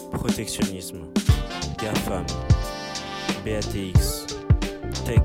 Protectionnisme, GAFAM, BATX, Tech.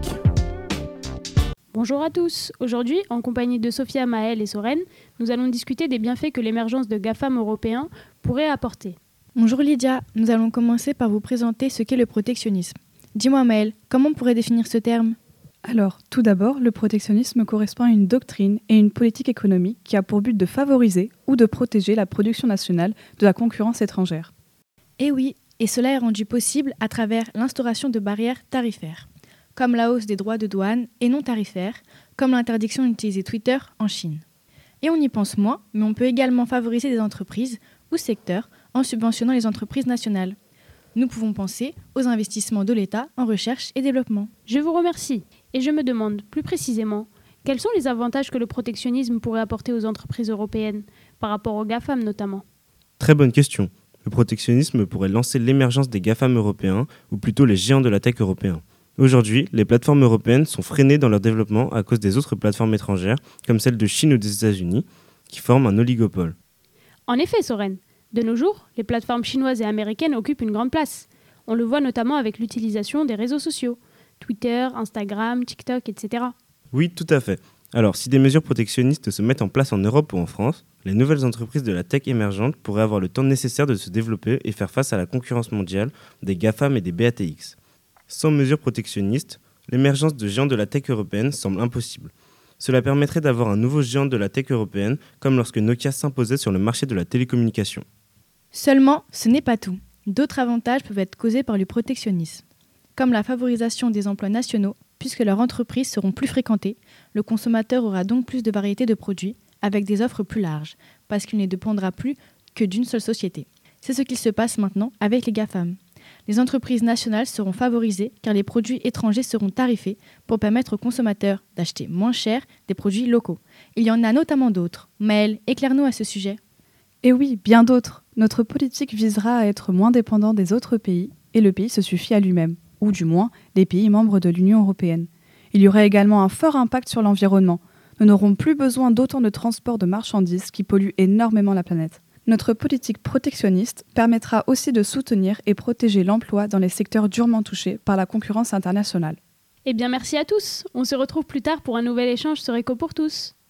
Bonjour à tous. Aujourd'hui, en compagnie de Sophia, Maëlle et Soren, nous allons discuter des bienfaits que l'émergence de GAFAM européens pourrait apporter. Bonjour Lydia, nous allons commencer par vous présenter ce qu'est le protectionnisme. Dis-moi Maëlle, comment on pourrait définir ce terme ? Alors, tout d'abord, le protectionnisme correspond à une doctrine et une politique économique qui a pour but de favoriser ou de protéger la production nationale de la concurrence étrangère. Eh oui, et cela est rendu possible à travers l'instauration de barrières tarifaires, comme la hausse des droits de douane et non tarifaires, comme l'interdiction d'utiliser Twitter en Chine. Et on y pense moins, mais on peut également favoriser des entreprises ou secteurs en subventionnant les entreprises nationales. Nous pouvons penser aux investissements de l'État en recherche et développement. Je vous remercie et je me demande plus précisément quels sont les avantages que le protectionnisme pourrait apporter aux entreprises européennes, par rapport aux GAFAM notamment. Très bonne question. Le protectionnisme pourrait lancer l'émergence des GAFAM européens, ou plutôt les géants de la tech européens. Aujourd'hui, les plateformes européennes sont freinées dans leur développement à cause des autres plateformes étrangères, comme celles de Chine ou des États-Unis, qui forment un oligopole. En effet, Soren, de nos jours, les plateformes chinoises et américaines occupent une grande place. On le voit notamment avec l'utilisation des réseaux sociaux, Twitter, Instagram, TikTok, etc. Oui, tout à fait. Alors, si des mesures protectionnistes se mettent en place en Europe ou en France, les nouvelles entreprises de la tech émergente pourraient avoir le temps nécessaire de se développer et faire face à la concurrence mondiale des GAFAM et des BATX. Sans mesures protectionnistes, l'émergence de géants de la tech européenne semble impossible. Cela permettrait d'avoir un nouveau géant de la tech européenne, comme lorsque Nokia s'imposait sur le marché de la télécommunication. Seulement, ce n'est pas tout. D'autres avantages peuvent être causés par le protectionnisme, comme la favorisation des emplois nationaux, puisque leurs entreprises seront plus fréquentées, le consommateur aura donc plus de variétés de produits, avec des offres plus larges, parce qu'il ne dépendra plus que d'une seule société. C'est ce qu'il se passe maintenant avec les GAFAM. Les entreprises nationales seront favorisées car les produits étrangers seront tarifés pour permettre aux consommateurs d'acheter moins cher des produits locaux. Il y en a notamment d'autres. Maëlle, éclaire-nous à ce sujet. Et oui, bien d'autres. Notre politique visera à être moins dépendant des autres pays et le pays se suffit à lui-même, ou du moins les pays membres de l'Union européenne. Il y aurait également un fort impact sur l'environnement. Nous n'aurons plus besoin d'autant de transport de marchandises qui polluent énormément la planète. Notre politique protectionniste permettra aussi de soutenir et protéger l'emploi dans les secteurs durement touchés par la concurrence internationale. Eh bien, merci à tous. On se retrouve plus tard pour un nouvel échange sur Éco pour tous.